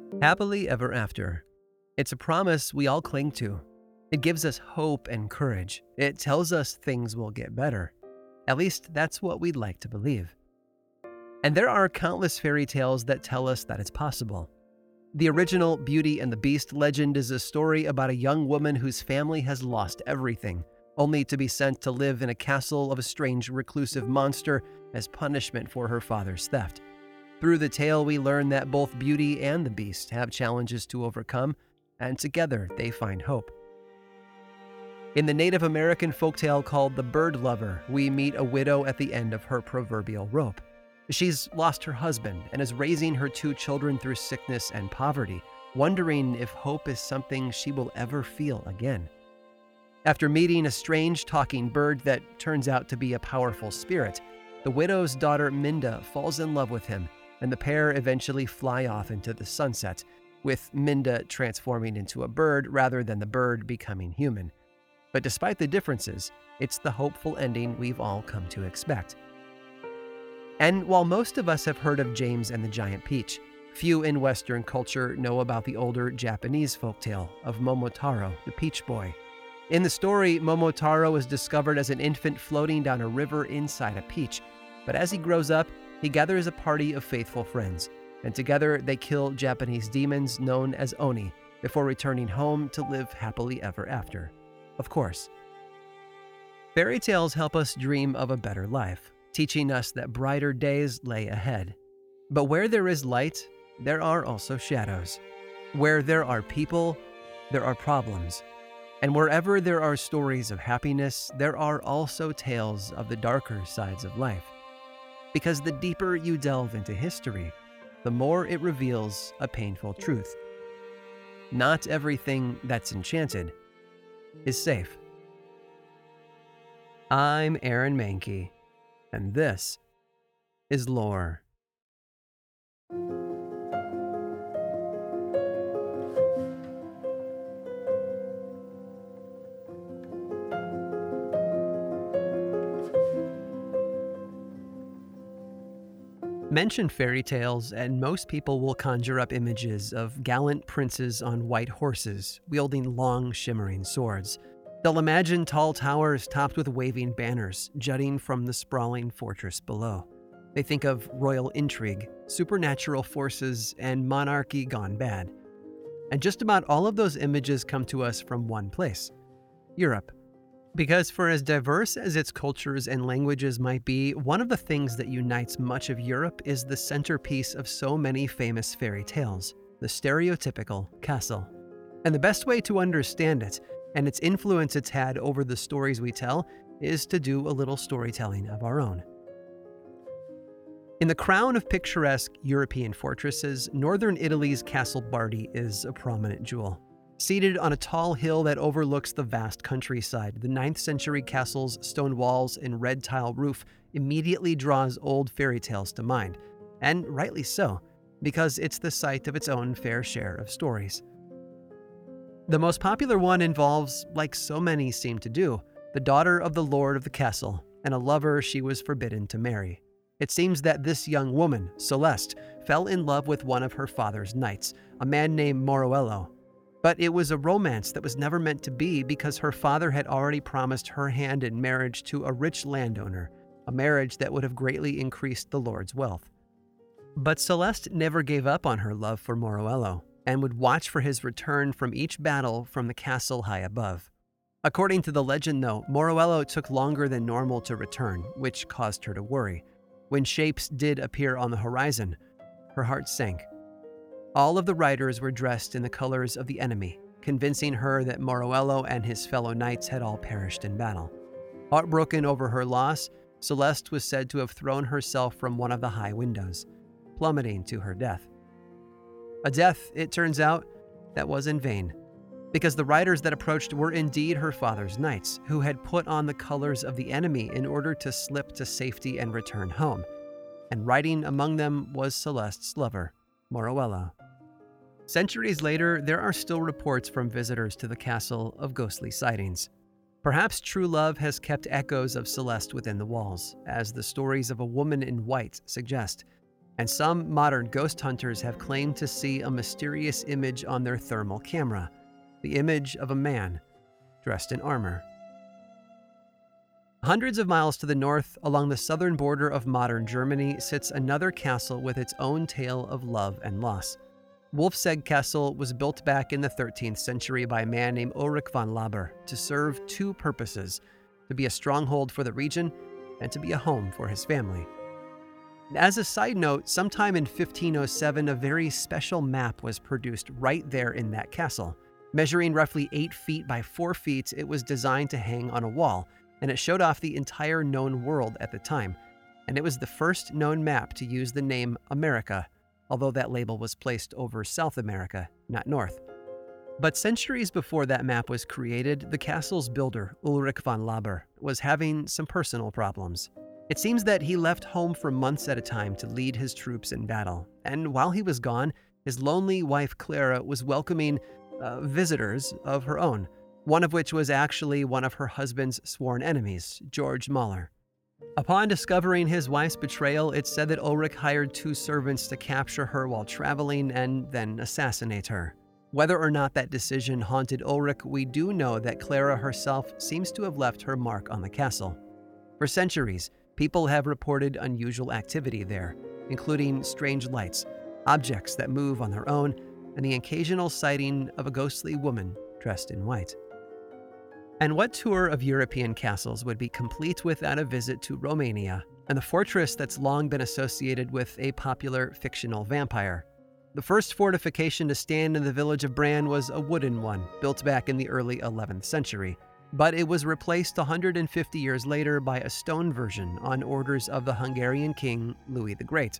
Happily ever after. It's a promise we all cling to. It gives us hope and courage. It tells us things will get better. At least that's what we'd like to believe. And there are countless fairy tales that tell us that it's possible. The original Beauty and the Beast legend is a story about a young woman whose family has lost everything, only to be sent to live in a castle of a strange reclusive monster as punishment for her father's theft. Through the tale, we learn that both Beauty and the Beast have challenges to overcome, and together they find hope. In the Native American folktale called The Bird Lover, we meet a widow at the end of her proverbial rope. She's lost her husband and is raising her 2 children through sickness and poverty, wondering if hope is something she will ever feel again. After meeting a strange talking bird that turns out to be a powerful spirit, the widow's daughter Minda falls in love with him, and the pair eventually fly off into the sunset, with Minda transforming into a bird rather than the bird becoming human. But despite the differences, it's the hopeful ending we've all come to expect. And while most of us have heard of James and the Giant Peach, few in Western culture know about the older Japanese folktale of Momotaro, the Peach Boy. In the story, Momotaro is discovered as an infant floating down a river inside a peach, but as he grows up, he gathers a party of faithful friends, and together they kill Japanese demons known as Oni before returning home to live happily ever after. Of course. Fairy tales help us dream of a better life, teaching us that brighter days lay ahead. But where there is light, there are also shadows. Where there are people, there are problems. And wherever there are stories of happiness, there are also tales of the darker sides of life. Because the deeper you delve into history, the more it reveals a painful truth. Not everything that's enchanted is safe. I'm Aaron Mahnke, and this is Lore. Mention fairy tales, and most people will conjure up images of gallant princes on white horses, wielding long, shimmering swords. They'll imagine tall towers topped with waving banners, jutting from the sprawling fortress below. They think of royal intrigue, supernatural forces, and monarchy gone bad. And just about all of those images come to us from one place: Europe. Because for as diverse as its cultures and languages might be, one of the things that unites much of Europe is the centerpiece of so many famous fairy tales, the stereotypical castle. And the best way to understand it, and its influence it's had over the stories we tell, is to do a little storytelling of our own. In the crown of picturesque European fortresses, northern Italy's Castle Bardi is a prominent jewel. Seated on a tall hill that overlooks the vast countryside, the 9th century castle's stone walls and red tile roof immediately draws old fairy tales to mind, and rightly so, because it's the site of its own fair share of stories. The most popular one involves, like so many seem to do, the daughter of the lord of the castle and a lover she was forbidden to marry. It seems that this young woman, Celeste, fell in love with one of her father's knights, a man named Moruelo. But it was a romance that was never meant to be because her father had already promised her hand in marriage to a rich landowner, a marriage that would have greatly increased the lord's wealth. But Celeste never gave up on her love for Moruelo and would watch for his return from each battle from the castle high above. According to the legend, though, Moruelo took longer than normal to return, which caused her to worry. When shapes did appear on the horizon, her heart sank. All of the riders were dressed in the colors of the enemy, convincing her that Moruelo and his fellow knights had all perished in battle. Heartbroken over her loss, Celeste was said to have thrown herself from one of the high windows, plummeting to her death. A death, it turns out, that was in vain, because the riders that approached were indeed her father's knights, who had put on the colors of the enemy in order to slip to safety and return home. And riding among them was Celeste's lover, Moruelo. Centuries later, there are still reports from visitors to the castle of ghostly sightings. Perhaps true love has kept echoes of Celeste within the walls, as the stories of a woman in white suggest. And some modern ghost hunters have claimed to see a mysterious image on their thermal camera, the image of a man dressed in armor. Hundreds of miles to the north, along the southern border of modern Germany, sits another castle with its own tale of love and loss. Wolfsegg Castle was built back in the 13th century by a man named Ulrich von Laber to serve two purposes: to be a stronghold for the region and to be a home for his family. As a side note, sometime in 1507, a very special map was produced right there in that castle. Measuring roughly 8 feet by 4 feet, it was designed to hang on a wall, and it showed off the entire known world at the time. And it was the first known map to use the name America, although that label was placed over South America, not North. But centuries before that map was created, the castle's builder, Ulrich von Laber, was having some personal problems. It seems that he left home for months at a time to lead his troops in battle, and while he was gone, his lonely wife Clara was welcoming visitors of her own, one of which was actually one of her husband's sworn enemies, George Mahler. Upon discovering his wife's betrayal, it's said that Ulrich hired 2 servants to capture her while traveling and then assassinate her. Whether or not that decision haunted Ulrich, we do know that Clara herself seems to have left her mark on the castle. For centuries, people have reported unusual activity there, including strange lights, objects that move on their own, and the occasional sighting of a ghostly woman dressed in white. And what tour of European castles would be complete without a visit to Romania, and the fortress that's long been associated with a popular fictional vampire? The first fortification to stand in the village of Bran was a wooden one, built back in the early 11th century. But it was replaced 150 years later by a stone version on orders of the Hungarian king Louis the Great.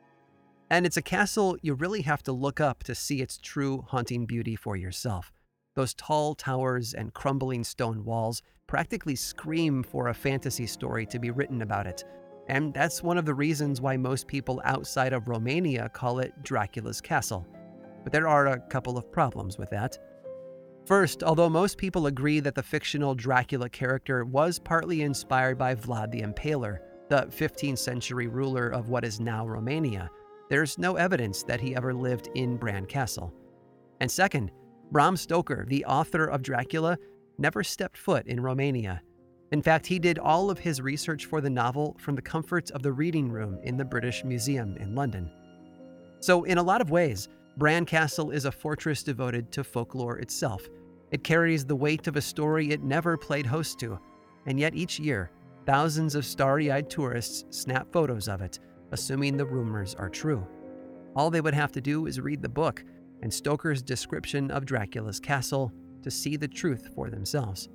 And it's a castle you really have to look up to see its true haunting beauty for yourself. Those tall towers and crumbling stone walls practically scream for a fantasy story to be written about it. And that's one of the reasons why most people outside of Romania call it Dracula's Castle. But there are a couple of problems with that. First, although most people agree that the fictional Dracula character was partly inspired by Vlad the Impaler, the 15th century ruler of what is now Romania, there's no evidence that he ever lived in Bran Castle. And second, Bram Stoker, the author of Dracula, never stepped foot in Romania. In fact, he did all of his research for the novel from the comfort of the reading room in the British Museum in London. So in a lot of ways, Bran Castle is a fortress devoted to folklore itself. It carries the weight of a story it never played host to, and yet each year, thousands of starry-eyed tourists snap photos of it, assuming the rumors are true. All they would have to do is read the book and Stoker's description of Dracula's castle to see the truth for themselves.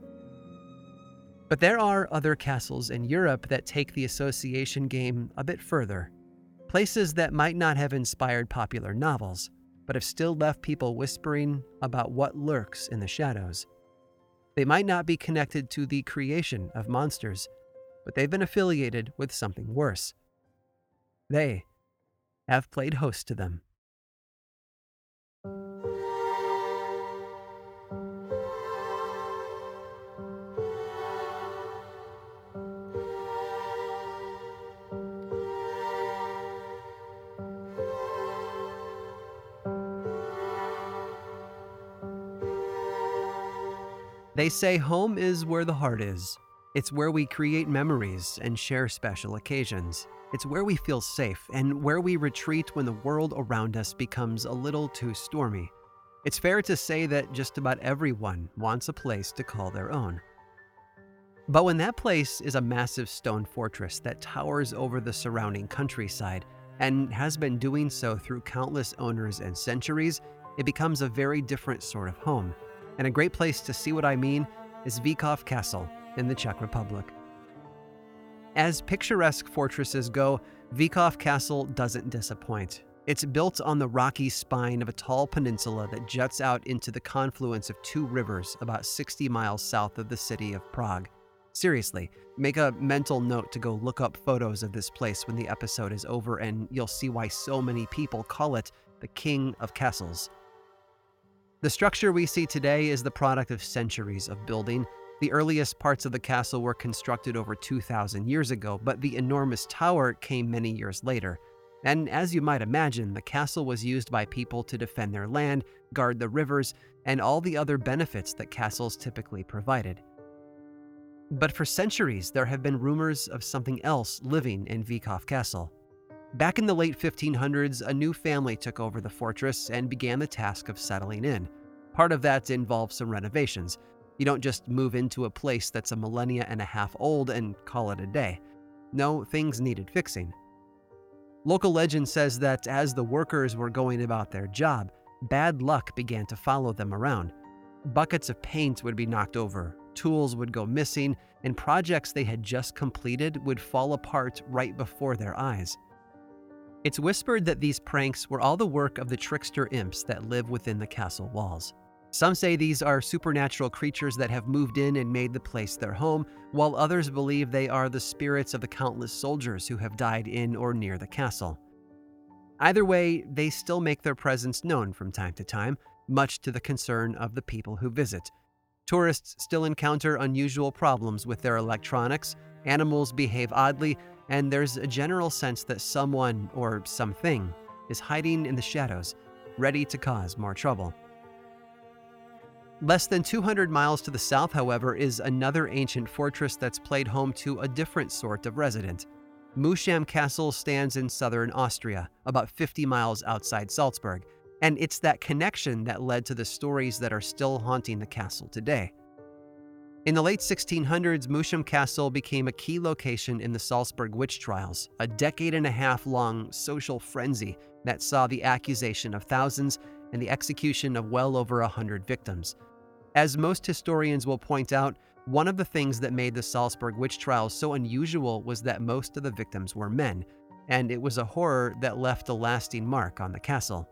But there are other castles in Europe that take the association game a bit further. Places that might not have inspired popular novels, but have still left people whispering about what lurks in the shadows. They might not be connected to the creation of monsters, but they've been affiliated with something worse. They have played host to them. They say home is where the heart is. It's where we create memories and share special occasions. It's where we feel safe and where we retreat when the world around us becomes a little too stormy. It's fair to say that just about everyone wants a place to call their own. But when that place is a massive stone fortress that towers over the surrounding countryside and has been doing so through countless owners and centuries, it becomes a very different sort of home. And a great place to see what I mean is Víkov Castle in the Czech Republic. As picturesque fortresses go, Víkov Castle doesn't disappoint. It's built on the rocky spine of a tall peninsula that juts out into the confluence of 2 rivers about 60 miles south of the city of Prague. Seriously, make a mental note to go look up photos of this place when the episode is over, and you'll see why so many people call it the King of Castles. The structure we see today is the product of centuries of building. The earliest parts of the castle were constructed over 2,000 years ago, but the enormous tower came many years later. And as you might imagine, the castle was used by people to defend their land, guard the rivers, and all the other benefits that castles typically provided. But for centuries, there have been rumors of something else living in Vikhof Castle. Back in the late 1500s, a new family took over the fortress and began the task of settling in. Part of that involved some renovations. You don't just move into a place that's a millennia and a half old and call it a day. No, things needed fixing. Local legend says that as the workers were going about their job, bad luck began to follow them around. Buckets of paint would be knocked over, tools would go missing, and projects they had just completed would fall apart right before their eyes. It's whispered that these pranks were all the work of the trickster imps that live within the castle walls. Some say these are supernatural creatures that have moved in and made the place their home, while others believe they are the spirits of the countless soldiers who have died in or near the castle. Either way, they still make their presence known from time to time, much to the concern of the people who visit. Tourists still encounter unusual problems with their electronics, animals behave oddly, and there's a general sense that someone or something is hiding in the shadows, ready to cause more trouble. Less than 200 miles to the south, however, is another ancient fortress that's played home to a different sort of resident. Muscham Castle stands in southern Austria, about 50 miles outside Salzburg, and it's that connection that led to the stories that are still haunting the castle today. In the late 1600s, Muscham Castle became a key location in the Salzburg witch trials, a decade-and-a-half-long social frenzy that saw the accusation of thousands and the execution of well over 100 victims. As most historians will point out, one of the things that made the Salzburg witch trials so unusual was that most of the victims were men, and it was a horror that left a lasting mark on the castle.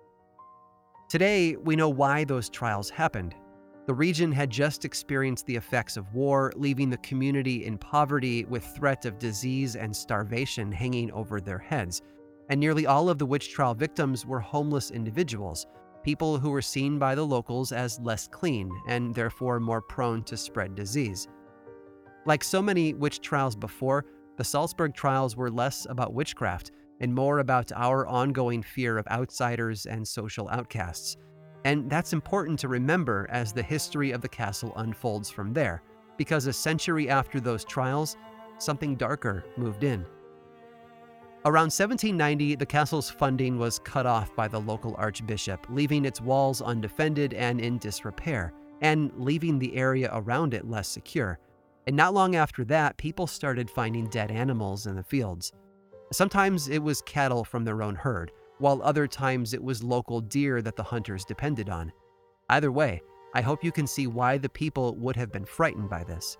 Today, we know why those trials happened. The region had just experienced the effects of war, leaving the community in poverty with threat of disease and starvation hanging over their heads. And nearly all of the witch trial victims were homeless individuals, people who were seen by the locals as less clean and therefore more prone to spread disease. Like so many witch trials before, the Salzburg trials were less about witchcraft and more about our ongoing fear of outsiders and social outcasts. And that's important to remember as the history of the castle unfolds from there, because a century after those trials, something darker moved in. Around 1790, the castle's funding was cut off by the local archbishop, leaving its walls undefended and in disrepair, and leaving the area around it less secure. And not long after that, people started finding dead animals in the fields. Sometimes it was cattle from their own herd, while other times it was local deer that the hunters depended on. Either way, I hope you can see why the people would have been frightened by this.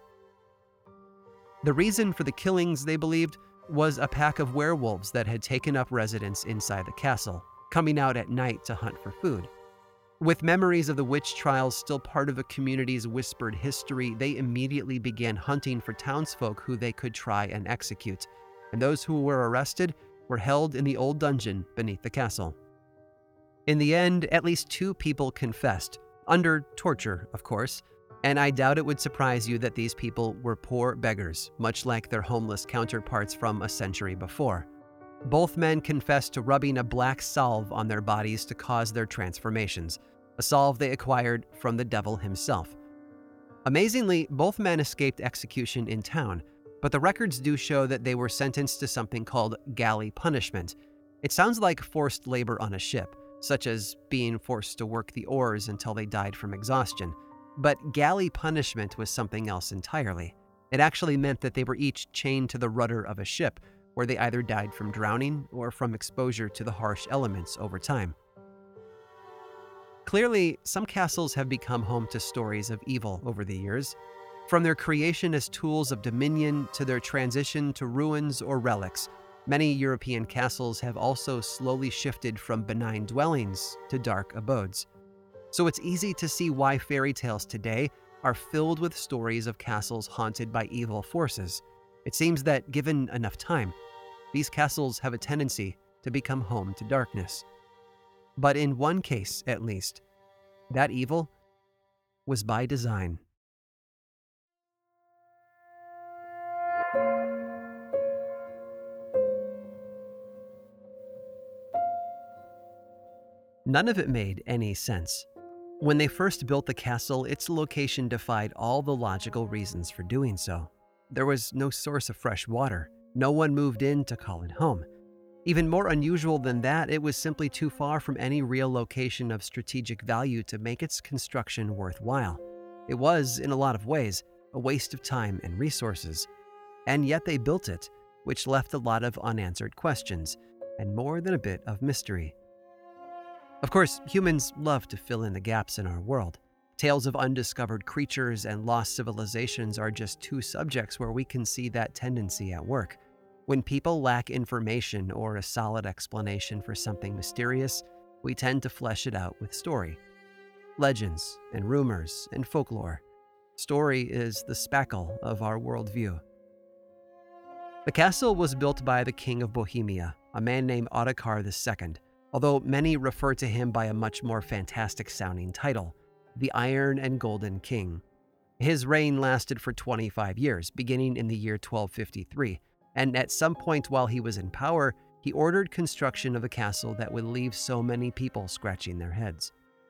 The reason for the killings, they believed, was a pack of werewolves that had taken up residence inside the castle, coming out at night to hunt for food. With memories of the witch trials still part of the community's whispered history, they immediately began hunting for townsfolk who they could try and execute, and those who were arrested were held in the old dungeon beneath the castle. In the end, at least 2 people confessed, under torture, of course, and I doubt it would surprise you that these people were poor beggars, much like their homeless counterparts from a century before. Both men confessed to rubbing a black salve on their bodies to cause their transformations, a salve they acquired from the devil himself. Amazingly, both men escaped execution in town, but the records do show that they were sentenced to something called galley punishment. It sounds like forced labor on a ship, such as being forced to work the oars until they died from exhaustion. But galley punishment was something else entirely. It actually meant that they were each chained to the rudder of a ship, where they either died from drowning or from exposure to the harsh elements over time. Clearly, some castles have become home to stories of evil over the years. From their creation as tools of dominion to their transition to ruins or relics, many European castles have also slowly shifted from benign dwellings to dark abodes. So it's easy to see why fairy tales today are filled with stories of castles haunted by evil forces. It seems that given enough time, these castles have a tendency to become home to darkness. But in one case, at least, that evil was by design. None of it made any sense. When they first built the castle, its location defied all the logical reasons for doing so. There was no source of fresh water. No one moved in to call it home. Even more unusual than that, it was simply too far from any real location of strategic value to make its construction worthwhile. It was, in a lot of ways, a waste of time and resources. And yet they built it, which left a lot of unanswered questions, and more than a bit of mystery. Of course, humans love to fill in the gaps in our world. Tales of undiscovered creatures and lost civilizations are just two subjects where we can see that tendency at work. When people lack information or a solid explanation for something mysterious, we tend to flesh it out with story. Legends and rumors and folklore. Story is the spackle of our worldview. The castle was built by the King of Bohemia, a man named Ottokar II, although many refer to him by a much more fantastic-sounding title, the Iron and Golden King. His reign lasted for 25 years, beginning in the year 1253, and at some point while he was in power, he ordered construction of a castle that would leave so many people scratching their heads.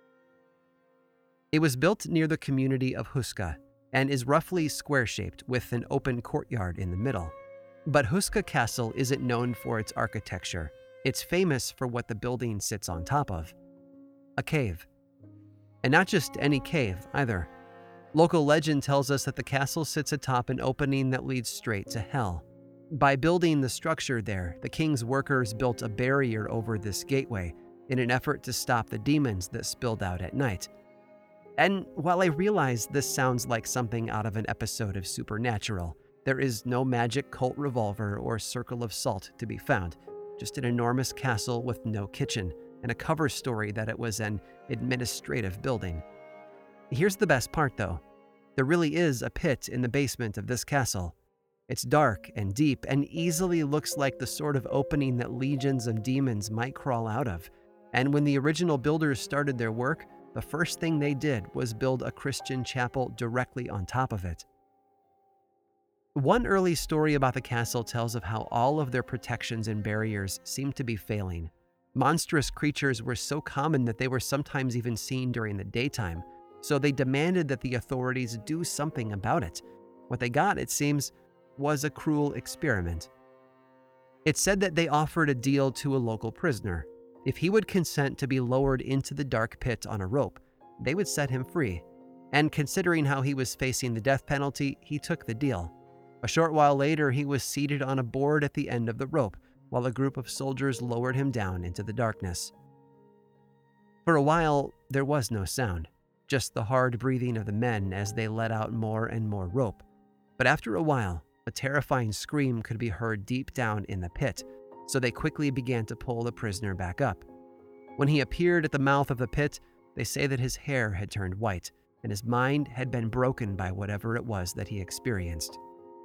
It was built near the community of Huska and is roughly square-shaped with an open courtyard in the middle. But Huska Castle isn't known for its architecture. It's famous for what the building sits on top of: a cave. And not just any cave, either. Local legend tells us that the castle sits atop an opening that leads straight to hell. By building the structure there, the king's workers built a barrier over this gateway in an effort to stop the demons that spilled out at night. And while I realize this sounds like something out of an episode of Supernatural, there is no magic cult revolver or circle of salt to be found, just an enormous castle with no kitchen, and a cover story that it was an administrative building. Here's the best part, though. There really is a pit in the basement of this castle. It's dark and deep and easily looks like the sort of opening that legions of demons might crawl out of. And when the original builders started their work, the first thing they did was build a Christian chapel directly on top of it. One early story about the castle tells of how all of their protections and barriers seemed to be failing. Monstrous creatures were so common that they were sometimes even seen during the daytime, so they demanded that the authorities do something about it. What they got, it seems, was a cruel experiment. It's said that they offered a deal to a local prisoner. If he would consent to be lowered into the dark pit on a rope, they would set him free. And considering how he was facing the death penalty, he took the deal. A short while later, he was seated on a board at the end of the rope, while a group of soldiers lowered him down into the darkness. For a while, there was no sound, just the hard breathing of the men as they let out more and more rope. But after a while, a terrifying scream could be heard deep down in the pit, so they quickly began to pull the prisoner back up. When he appeared at the mouth of the pit, they say that his hair had turned white, and his mind had been broken by whatever it was that he experienced.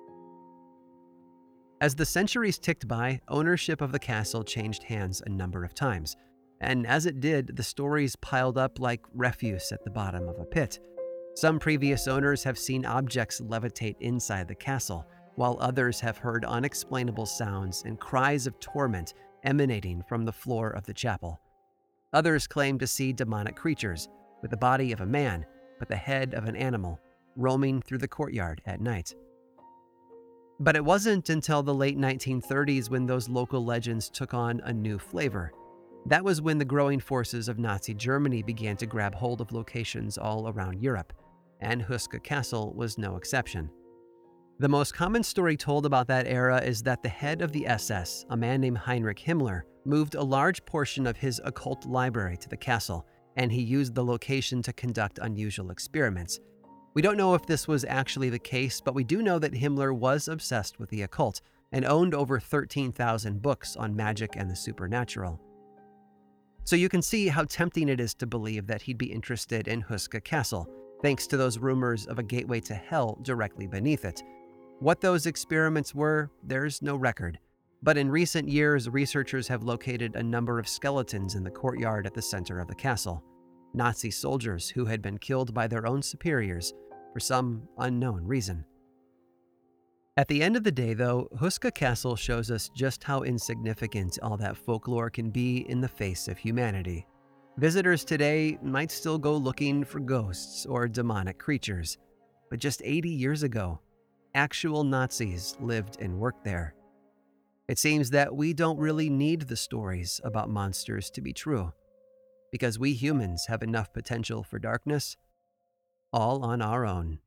As the centuries ticked by, ownership of the castle changed hands a number of times, and as it did, the stories piled up like refuse at the bottom of a pit. Some previous owners have seen objects levitate inside the castle, while others have heard unexplainable sounds and cries of torment emanating from the floor of the chapel. Others claim to see demonic creatures, with the body of a man, but the head of an animal, roaming through the courtyard at night. But it wasn't until the late 1930s when those local legends took on a new flavor. That was when the growing forces of Nazi Germany began to grab hold of locations all around Europe, and Huska Castle was no exception. The most common story told about that era is that the head of the SS, a man named Heinrich Himmler, moved a large portion of his occult library to the castle, and he used the location to conduct unusual experiments. We don't know if this was actually the case, but we do know that Himmler was obsessed with the occult and owned over 13,000 books on magic and the supernatural. So you can see how tempting it is to believe that he'd be interested in Huska Castle, thanks to those rumors of a gateway to hell directly beneath it. What those experiments were, there's no record. But in recent years, researchers have located a number of skeletons in the courtyard at the center of the castle. Nazi soldiers who had been killed by their own superiors for some unknown reason. At the end of the day, though, Huska Castle shows us just how insignificant all that folklore can be in the face of humanity. Visitors today might still go looking for ghosts or demonic creatures, but just 80 years ago, actual Nazis lived and worked there. It seems that we don't really need the stories about monsters to be true, because we humans have enough potential for darkness, all on our own.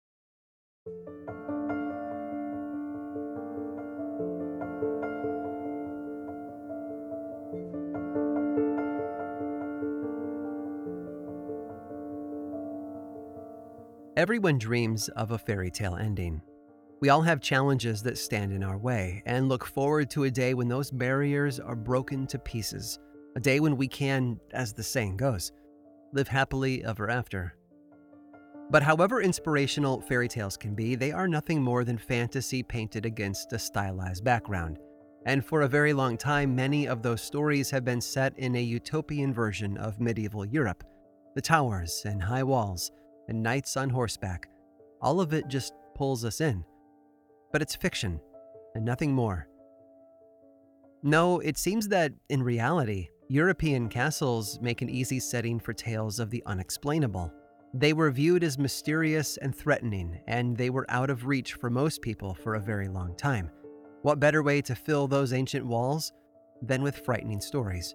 Everyone dreams of a fairy tale ending. We all have challenges that stand in our way and look forward to a day when those barriers are broken to pieces, a day when we can, as the saying goes, live happily ever after. But however inspirational fairy tales can be, they are nothing more than fantasy painted against a stylized background. And for a very long time, many of those stories have been set in a utopian version of medieval Europe. The towers and high walls and knights on horseback, all of it just pulls us in. But it's fiction, and nothing more. No, it seems that, in reality, European castles make an easy setting for tales of the unexplainable. They were viewed as mysterious and threatening, and they were out of reach for most people for a very long time. What better way to fill those ancient walls than with frightening stories?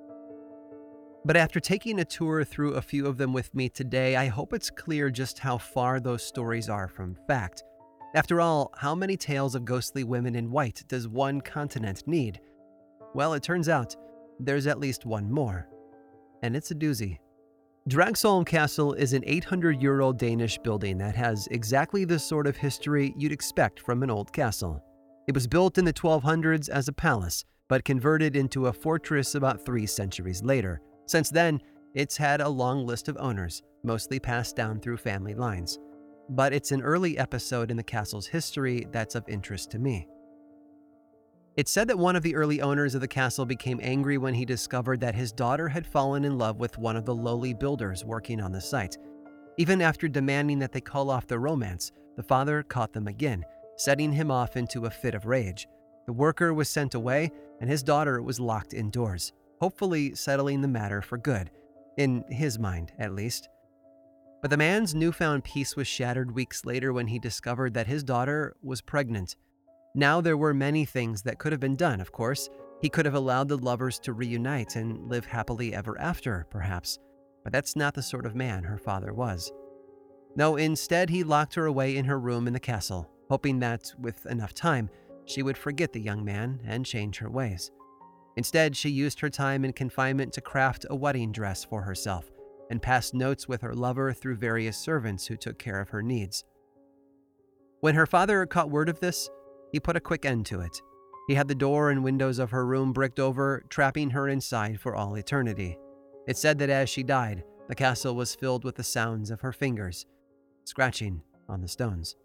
But after taking a tour through a few of them with me today, I hope it's clear just how far those stories are from fact. After all, how many tales of ghostly women in white does one continent need? Well, it turns out there's at least one more, and it's a doozy. Dragsholm Castle is an 800-year-old Danish building that has exactly the sort of history you'd expect from an old castle. It was built in the 1200s as a palace, but converted into a fortress about 3 centuries later. Since then, it's had a long list of owners, mostly passed down through family lines. But it's an early episode in the castle's history that's of interest to me. It's said that one of the early owners of the castle became angry when he discovered that his daughter had fallen in love with one of the lowly builders working on the site. Even after demanding that they call off the romance, the father caught them again, setting him off into a fit of rage. The worker was sent away, and his daughter was locked indoors, hopefully settling the matter for good, in his mind at least. But the man's newfound peace was shattered weeks later when he discovered that his daughter was pregnant. Now there were many things that could have been done, of course. He could have allowed the lovers to reunite and live happily ever after, perhaps. But that's not the sort of man her father was. No, instead he locked her away in her room in the castle, hoping that, with enough time, she would forget the young man and change her ways. Instead, she used her time in confinement to craft a wedding dress for herself and passed notes with her lover through various servants who took care of her needs. When her father caught word of this, he put a quick end to it. He had the door and windows of her room bricked over, trapping her inside for all eternity. It said that as she died, the castle was filled with the sounds of her fingers, scratching on the stones.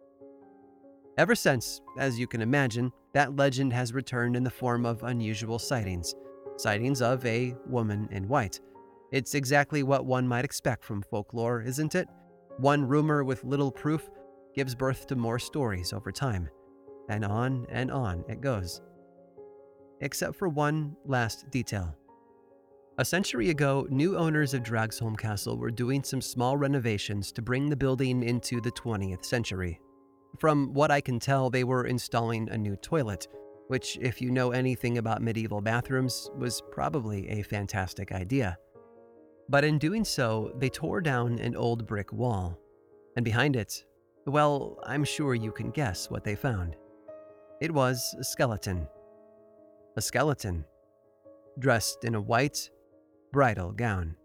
Ever since, as you can imagine, that legend has returned in the form of unusual sightings of a woman in white. It's exactly what one might expect from folklore, isn't it? One rumor with little proof gives birth to more stories over time. And on it goes. Except for one last detail. A century ago, new owners of Dragsholm Castle were doing some small renovations to bring the building into the 20th century. From what I can tell, they were installing a new toilet, which, if you know anything about medieval bathrooms, was probably a fantastic idea. But in doing so, they tore down an old brick wall. And behind it, well, I'm sure you can guess what they found. It was a skeleton. A skeleton, dressed in a white bridal gown.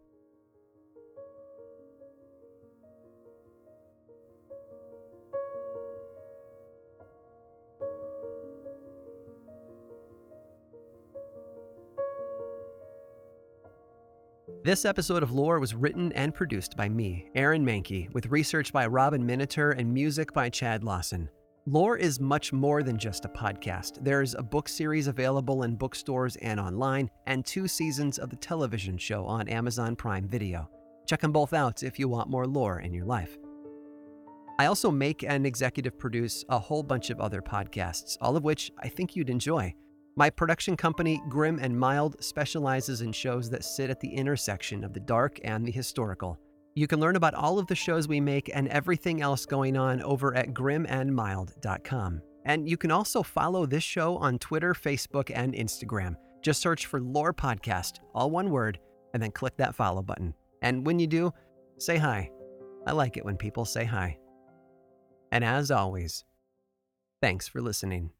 This episode of Lore was written and produced by me, Aaron Mahnke, with research by Robin Miniter and music by Chad Lawson. Lore is much more than just a podcast. There's a book series available in bookstores and online, and 2 seasons of the television show on Amazon Prime Video. Check them both out if you want more lore in your life. I also make and executive produce a whole bunch of other podcasts, all of which I think you'd enjoy. My production company, Grim and Mild, specializes in shows that sit at the intersection of the dark and the historical. You can learn about all of the shows we make and everything else going on over at grimandmild.com. And you can also follow this show on Twitter, Facebook, and Instagram. Just search for Lore Podcast, all one word, and then click that follow button. And when you do, say hi. I like it when people say hi. And as always, thanks for listening.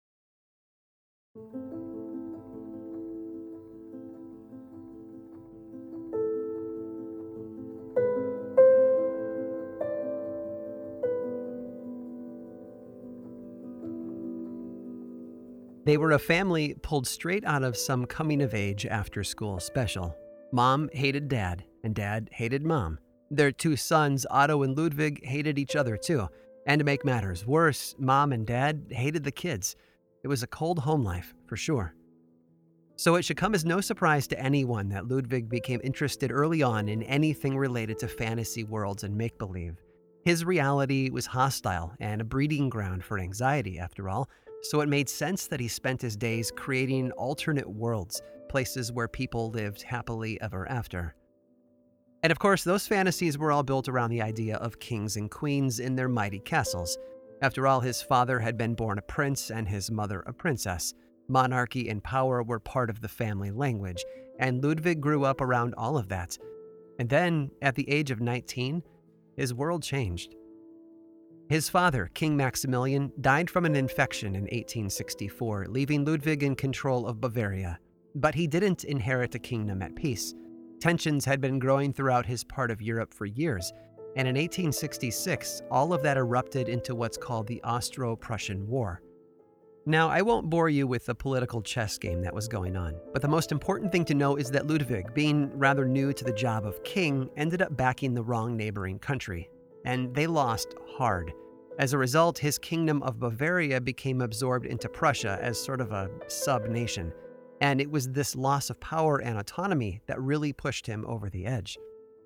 They were a family pulled straight out of some coming-of-age after-school special. Mom hated Dad, and Dad hated Mom. Their two sons, Otto and Ludwig, hated each other too. And to make matters worse, Mom and Dad hated the kids. It was a cold home life, for sure. So it should come as no surprise to anyone that Ludwig became interested early on in anything related to fantasy worlds and make-believe. His reality was hostile and a breeding ground for anxiety, after all, so it made sense that he spent his days creating alternate worlds, places where people lived happily ever after. And of course, those fantasies were all built around the idea of kings and queens in their mighty castles. After all, his father had been born a prince and his mother a princess. Monarchy and power were part of the family language, and Ludwig grew up around all of that. And then, at the age of 19, his world changed. His father, King Maximilian, died from an infection in 1864, leaving Ludwig in control of Bavaria. But he didn't inherit a kingdom at peace. Tensions had been growing throughout his part of Europe for years, and in 1866, all of that erupted into what's called the Austro-Prussian War. Now, I won't bore you with the political chess game that was going on, but the most important thing to know is that Ludwig, being rather new to the job of king, ended up backing the wrong neighboring country. And they lost hard. As a result, his kingdom of Bavaria became absorbed into Prussia as sort of a sub-nation. And it was this loss of power and autonomy that really pushed him over the edge.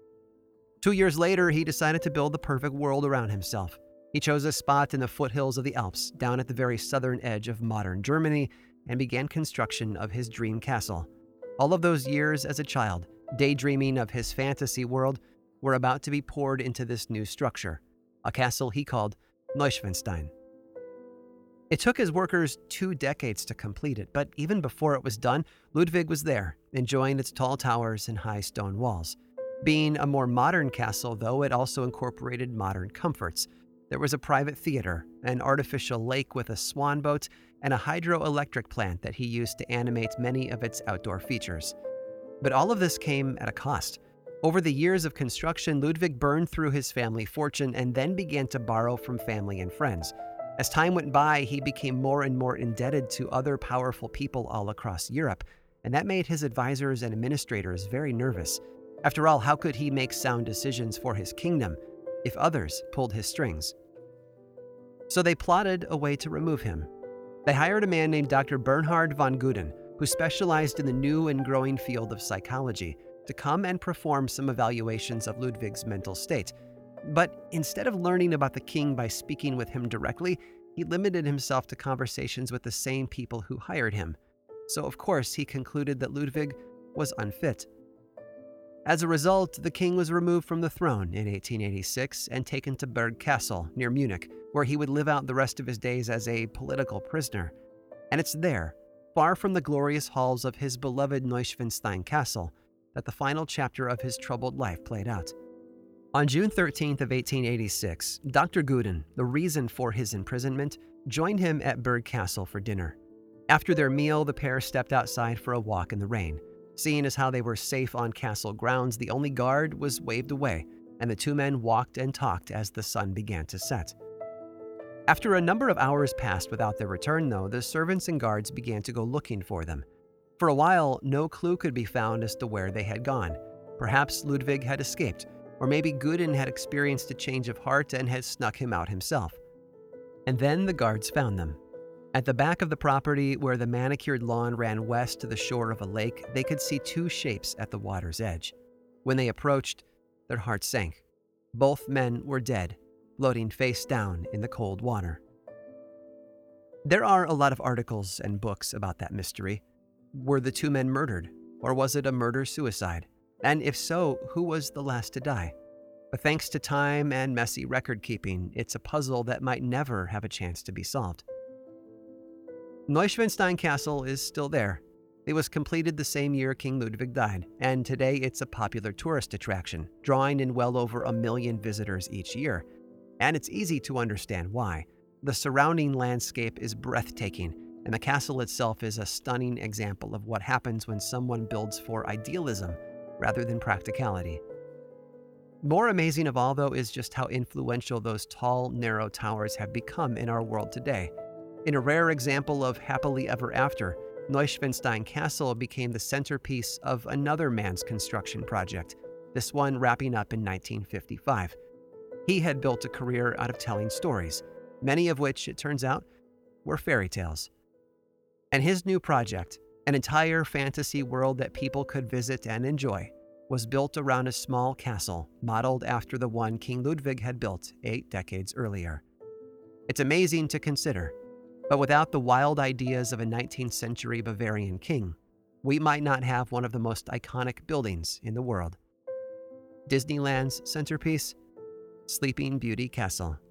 2 years later, he decided to build the perfect world around himself. He chose a spot in the foothills of the Alps, down at the very southern edge of modern Germany, and began construction of his dream castle. All of those years as a child, daydreaming of his fantasy world, were about to be poured into this new structure, a castle he called Neuschwanstein. It took his workers 2 decades to complete it, but even before it was done, Ludwig was there, enjoying its tall towers and high stone walls. Being a more modern castle, though, it also incorporated modern comforts. There was a private theater, an artificial lake with a swan boat, and a hydroelectric plant that he used to animate many of its outdoor features. But all of this came at a cost. Over the years of construction, Ludwig burned through his family fortune and then began to borrow from family and friends. As time went by, he became more and more indebted to other powerful people all across Europe, and that made his advisors and administrators very nervous. After all, how could he make sound decisions for his kingdom if others pulled his strings? So they plotted a way to remove him. They hired a man named Dr. Bernhard von Guden, who specialized in the new and growing field of psychology, to come and perform some evaluations of Ludwig's mental state. But instead of learning about the king by speaking with him directly, he limited himself to conversations with the same people who hired him. So of course, he concluded that Ludwig was unfit. As a result, the king was removed from the throne in 1886 and taken to Berg Castle near Munich, where he would live out the rest of his days as a political prisoner. And it's there, far from the glorious halls of his beloved Neuschwanstein Castle, that the final chapter of his troubled life played out. On June 13th of 1886, Dr. Guden, the reason for his imprisonment, joined him at Berg Castle for dinner. After their meal, the pair stepped outside for a walk in the rain. Seeing as how they were safe on castle grounds, the only guard was waved away, and the two men walked and talked as the sun began to set. After a number of hours passed without their return, though, the servants and guards began to go looking for them. For a while, no clue could be found as to where they had gone. Perhaps Ludwig had escaped, or maybe Guden had experienced a change of heart and had snuck him out himself. And then the guards found them. At the back of the property, where the manicured lawn ran west to the shore of a lake, they could see two shapes at the water's edge. When they approached, their hearts sank. Both men were dead, floating face down in the cold water. There are a lot of articles and books about that mystery. Were the two men murdered, or was it a murder-suicide? And if so, who was the last to die? But thanks to time and messy record keeping, it's a puzzle that might never have a chance to be solved. Neuschwanstein Castle is still there. It was completed the same year King Ludwig died, and today it's a popular tourist attraction, drawing in well over 1 million visitors each year. And it's easy to understand why. The surrounding landscape is breathtaking, and the castle itself is a stunning example of what happens when someone builds for idealism rather than practicality. More amazing of all, though, is just how influential those tall, narrow towers have become in our world today. In a rare example of happily ever after, Neuschwanstein Castle became the centerpiece of another man's construction project, this one wrapping up in 1955. He had built a career out of telling stories, many of which, it turns out, were fairy tales. And his new project, an entire fantasy world that people could visit and enjoy, was built around a small castle modeled after the one King Ludwig had built 8 decades earlier. It's amazing to consider, but without the wild ideas of a 19th century Bavarian king, we might not have one of the most iconic buildings in the world. Disneyland's centerpiece, Sleeping Beauty Castle.